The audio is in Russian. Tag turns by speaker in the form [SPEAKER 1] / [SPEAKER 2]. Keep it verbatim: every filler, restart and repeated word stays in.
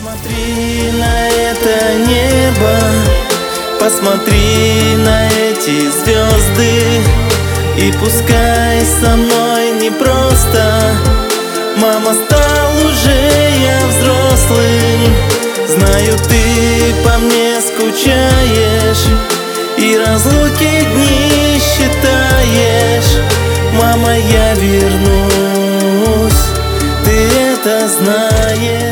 [SPEAKER 1] Посмотри на это небо, посмотри на эти звезды, и пускай со мной непросто, мама, стал уже я взрослым. Знаю, ты по мне скучаешь и разлуки дни считаешь. Мама, я вернусь, ты это знаешь.